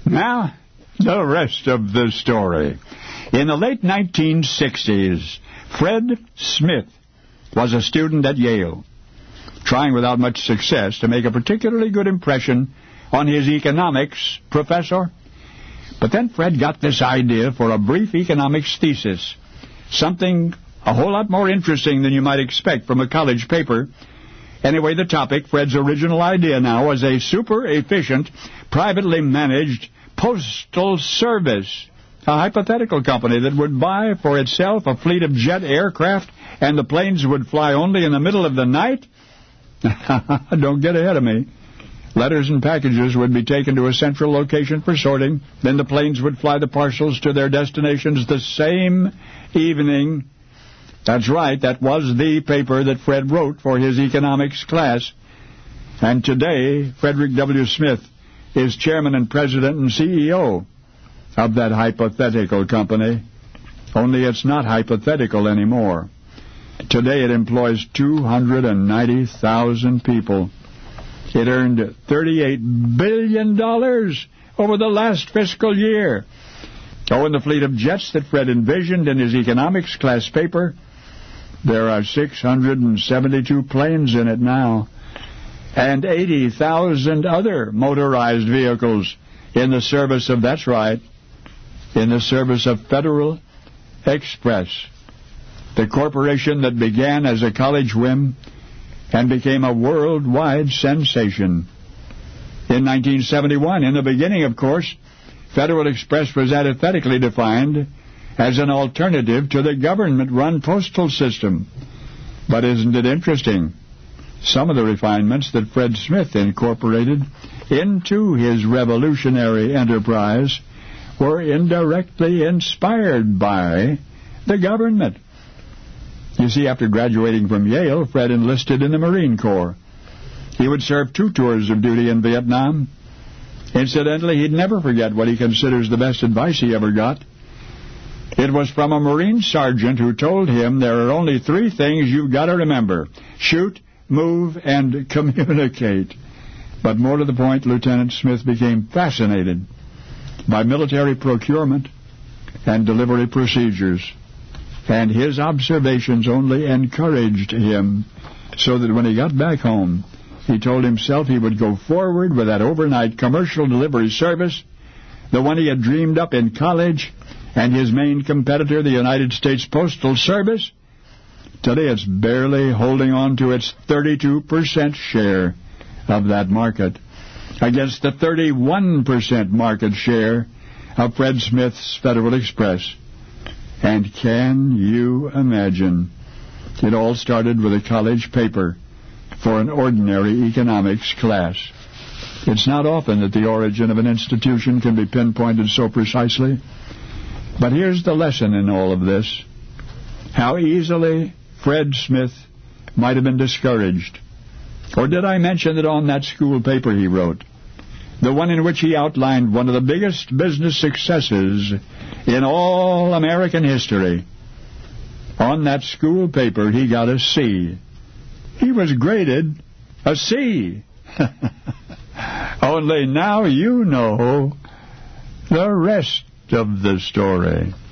Now, the rest of the story. In the late 1960s, Fred Smith was a student at Yale, trying without much success to make a particularly good impression on his economics professor. But then Fred got this idea for a brief economics thesis, something a whole lot more interesting than you might expect from a college paper. Anyway, the topic, Fred's original idea now, was a super-efficient, privately managed postal service, a hypothetical company that would buy for itself a fleet of jet aircraft, and the planes would fly only in the middle of the night? Don't get ahead of me. Letters and packages would be taken to a central location for sorting. Then the planes would fly the parcels to their destinations the same evening. That's right, that was the paper that Fred wrote for his economics class. And today, Frederick W. Smith is chairman and president and CEO of that hypothetical company. Only it's not hypothetical anymore. Today it employs 290,000 people. It earned $38 billion over the last fiscal year. Oh, and the fleet of jets that Fred envisioned in his economics class paper, there are 672 planes in it now, and 80,000 other motorized vehicles in the service of, that's right, in the service of Federal Express, the corporation that began as a college whim and became a worldwide sensation. In 1971, in the beginning, of course, Federal Express was aesthetically defined as an alternative to the government-run postal system. But isn't it interesting? Some of the refinements that Fred Smith incorporated into his revolutionary enterprise were indirectly inspired by the government. You see, after graduating from Yale, Fred enlisted in the Marine Corps. He would serve 2 tours of duty in Vietnam. Incidentally, he'd never forget what he considers the best advice he ever got. It was from a Marine sergeant who told him there are only 3 things you've got to remember: shoot, move, and communicate. But more to the point, Lieutenant Smith became fascinated by military procurement and delivery procedures. And his observations only encouraged him, so that when he got back home, he told himself he would go forward with that overnight commercial delivery service, the one he had dreamed up in college, and his main competitor, the United States Postal Service. Today it's barely holding on to its 32% share of that market, against the 31% market share of Fred Smith's Federal Express. And can you imagine? It all started with a college paper for an ordinary economics class. It's not often that the origin of an institution can be pinpointed so precisely. But here's the lesson in all of this: how easily Fred Smith might have been discouraged. Or did I mention that on that school paper he wrote, the one in which he outlined one of the biggest business successes in all American history, on that school paper he got a C. He was graded a C. Only now you know the rest of the story.